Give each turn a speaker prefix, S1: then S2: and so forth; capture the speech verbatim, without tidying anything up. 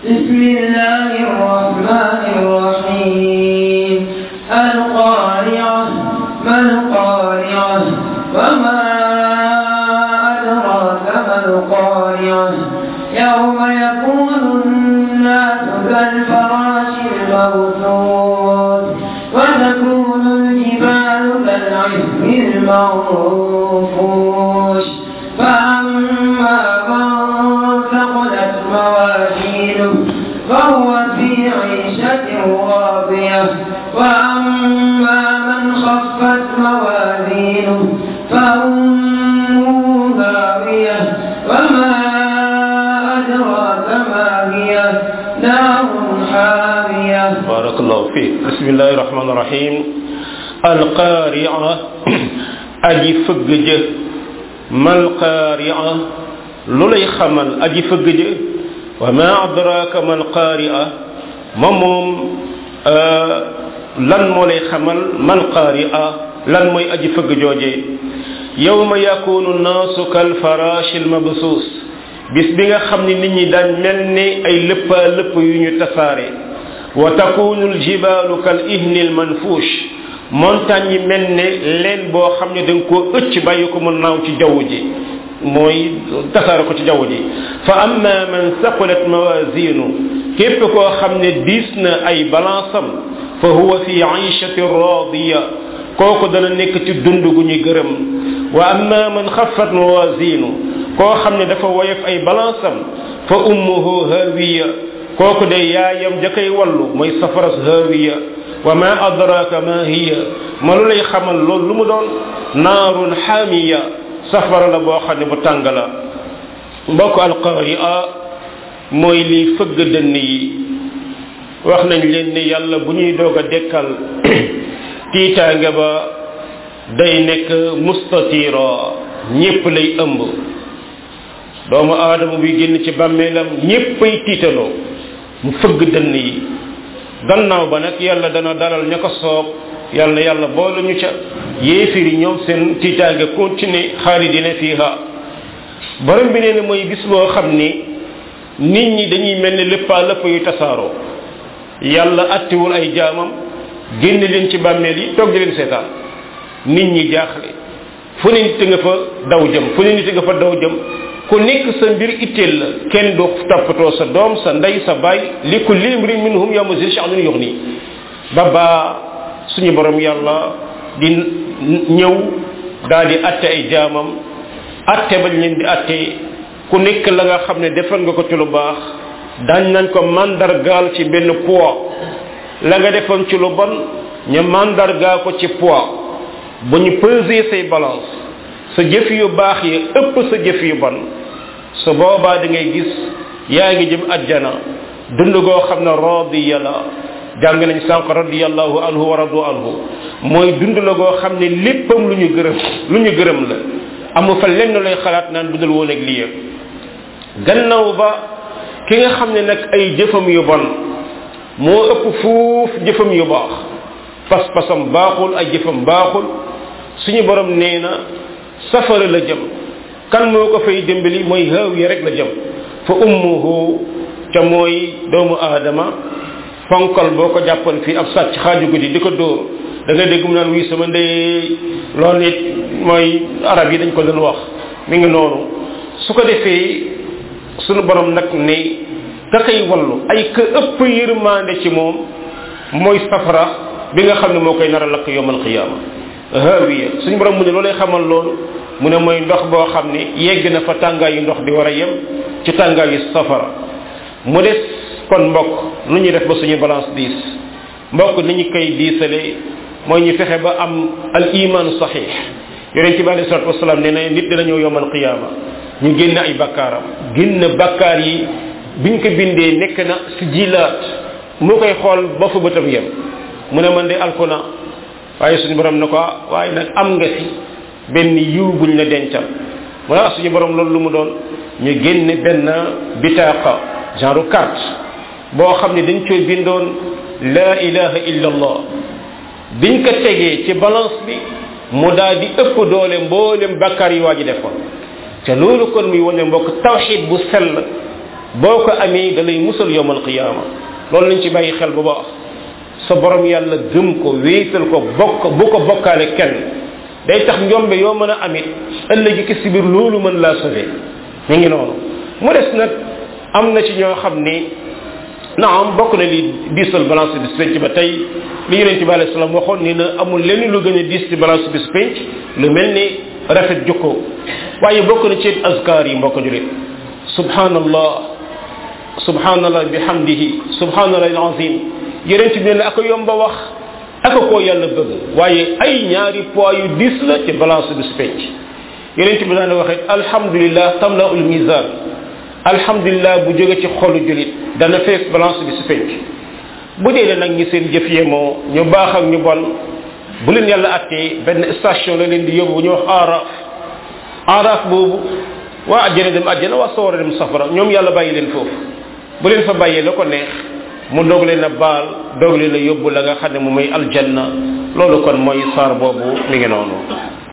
S1: بسم الله الرحمن الرحيم القارعة ما القارعة وما أدراك ما القارعة يوم يكون الناس كالفراش المبثوث وتكون الجبال كالعهن المنفوش فأما من ثقلت موازينه فهو في عيشة راضية وأما من خفت موازينه فأمه هاوية وما أدراك ما هي نار حامية.
S2: بارك الله فيك. بسم الله الرحمن الرحيم. القارعة أجي فجج ما القارعة لولي خمل أجي فجج وما أدراك ما القارعة مموم آه لن مولاي خمل ما القارعة لن موي أجي فجج جوجي يوم يكون الناس كالفراش المبثوث bis bi nga xam ni nit ñi daan mel ni ay lëppa lëpp yu ñu tasaare wa takunu aljibalu kal ihni al manfush montagne yi mel ne leen boo xam ne da nga koo ëcc bàyyi ko mu naaw ci jaww ji mooy tasaare ko ci jaww ji fa amma man saqulat mawazinu képp koo xam ne diis na ay balansam fa huwa fi aishati radiya kooku dana nekk ci dund gu ñu gërëm wa amma man xaffat mawazinu koo xam ne dafa woyof ay balansam fa ummuhu hawiya kooku de yaayam ja koy wallu mooy safaras hawiya wa ma adraka ma hiya ma lu lay xamal loolu lu mu doon naarun xaamiya safara la boo xam ne bu tàng la mbokk alqaria mooy li fëgg dënn yi wax nañ leen ne yàlla bu ñuy doog a dekkal tiitaange ba day nekk mustatira ñépp lay ëmb doomu aadama buy génn ci bàmmeelam ñéppay tiitaloo mu fëgg dënn yi gannaaw ba nag yàlla dana dalal ña ko soob yàlla yàlla boole ñu ca yéefiri ñoom seen tiitaange continuer xaalidina fiha borom bi nee na mooy bis boo xam ni nit ñi dañuy mel ni léppaa lépp yu tasaaroo yàlla attiwul ay jaamam génn leen ci bàmmeel yi toog di leen seetaan nit ñi jaaxle fu ne nit nga fa daw jëm fu ne nit nga fa daw jëm ku nekk sa mbir itteel la kenn du toppatoo sa doom sa ndey sa baay li kulli imrin minhum yawma zin sha'nun yughni ba baa suñu borom yàlla di ñëw daal di atte ay jaamam atte bañ leen di atte ku nekk la nga xam ne defal nga ko ci lu baax dañ nañ ko mandargaal ci benn poids la nga defoon ci lu bon ñu mandargaal ko ci poids bu ñu peser say balance sa jëf yu baax yi ëpp sa jëf yu bon su boobaa da ngay gis yaa ngi jëm ajjana dund goo xam ne radiya la jàng nañ sànq radiyallahu anhu wa radu anhu mooy dund la goo xam ne léppam lu ñu gërëm lu ñu gërëm la amu fa lenn lay xalaat naan budul woon ak lii gannaaw ba ki nga xam ne nag ay jëfam yu bon moo ëpp fuuf jëfam yu baax pas-pasam baaxul ay jëfam baaxul suñu borom nee na safara la jëm kan moo ko fay dimbali mooy haaw yi rek la jëm fa ummuhu ca mooy doomu aadama fonkal boo ko jàppoon fii ab sàcc xaaju guddi di ko dóor da nga dégg mu naan wii sama ndey loolu it mooy arab yi dañ ko doon wax mi ngi noonu su ko defee suñu borom nag ne ka koy wallu ay ka ëpp yërmande ci moom mooy safara bi nga xam ne moo koy nar a lakk yowmal qiyaama haawiya suñu borom mu ne loolay xamal loolu mu ne mooy ndox boo xam ne yegg na fa tàngaayu ndox di war a yem ci tàngaayu safara mu des kon mbokk nu ñuy def ba suñu balance diis mbokk ni ñu koy diisalee mooy ñu fexe ba am al iman sahih yonent bi alayhi salatu wasalaam nee na nit dina ñëw yowmal qiyaama ñu génn ay bakkaaram génn bakkaar yi biñ ko bindee nekk na si jilaat mu koy xool ba fa bëtam yem mu ne man de alkuna waaye suñu borom ne ko waaye nag am nga fi benn yiw buñ la dencal mu ne suñu borom loolu lu mu doon ñu génne benn bitaaqa genre carte boo xam ne dañ koy bindoon la ilaha illa allah biñ ko tegee ci balance bi mu daal di ëpp doole mboolem bakkaar yi waa ji defoon te loolu kon muy wane mbokk tawxid bu sell boo ko amee da lay musal yowmal qiyaama loolu lañ ci bàyyi xel bu baax sa borom yàlla gëm ko wéetal ko bokk bu ko bokkaale kenn day tax njombe yoo mën a amit ëllëgi ki si biir loolu mën laa sauver ñu ngi noonu mu des nag am na ci ñoo xam ni naam bokk na li diisal balance bis penc ba tey li yonent bi alayhi salaam waxoon ni na amul lenn lu gën a diis ci balance bis penc lu mel ni rafet jukko waaye bokk na ci azkar yi mbokk julit subhanallah subhanallah bihamdihi subhanallah alazim yonent bi ne ak yomba wax ak ko yàlla bëgg waaye ay ñaari poids yu diis la ci balance bis penc yonent bi daan waxee alhamdulillah tamla'ul mizan alhamdulillah bu jóge ci xolu julit dana fees balance bi su penc bu dee nag ñi seen jëf yemoo ñu baax ak ñu bon bu leen yàlla attee benn station la leen di yóbbu ñu wax araf araf boobu waa àjjana dem àjjana waa sawara dem safara ñoom yàlla bàyyi leen foofu bu leen fa bàyyee la ko neex mu doog leen a baal doog leen a yóbbu la nga xam ne mu may aljanna loolu kon mooy saar boobu mi ngi noonu